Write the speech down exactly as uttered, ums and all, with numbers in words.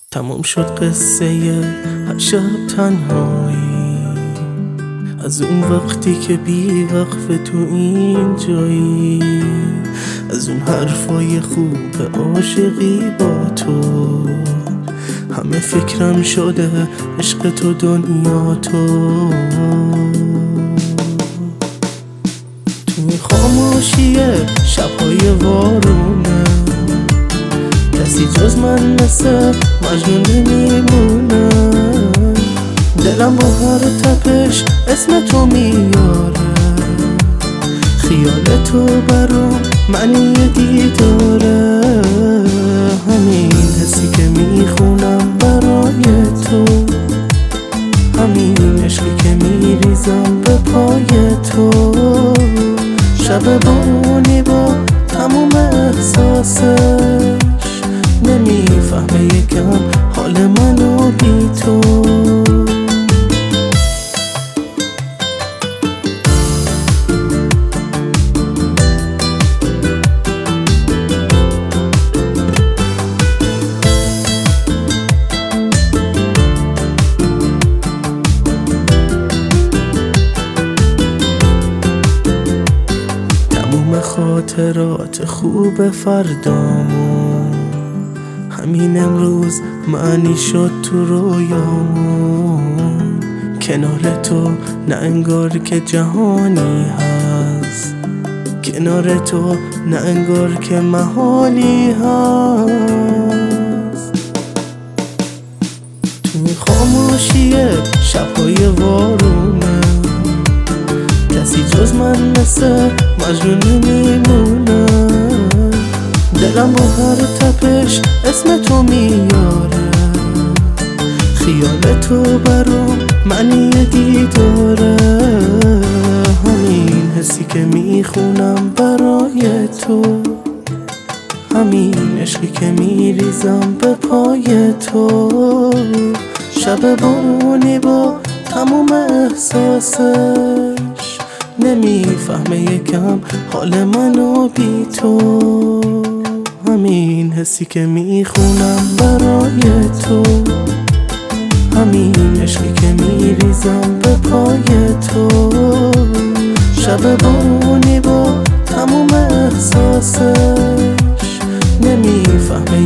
تمام شد قصه هر شب تنهایی، از اون وقتی که بی وقف تو این جایی، از اون حرفای خوب عاشقی با تو. همه فکرم شده عشق تو دنیا تو. توی خاموشی شبهای وارونه کسی جز من مثل مجنون نمیمونه. دلم با هر تپش اسم تو میاره، خیال تو برام معنی دیداره. همین حسی که میخونم برای تو، همین عشقی که میریزم به پای تو. شب بارونی با تموم احساسش، نمیفهمه یکم حال منو بی تو. تموم خاطرات خوب فردامون همین امروز معنی شد تو رویامون. کنار تو نه انگار که جهانی هست، کنار تو نه انگار که محالی هست. توی خاموشی شبهای وارونه کسی جز من مثل مجنون نمیمونه. دلم با هر تپش اسم تو میاره، خیال تو برام معنی دیداره. همین حسی که میخونم برای تو، همین عشقی که میریزم به پای تو. شب بارونی با تموم احساسش، نمیفهمه یکم حال منو بی تو. همین حسی که میخونم برای تو، همین عشقی که میریزم به پای تو. شب بارونی با تموم احساسش، نمیفهمه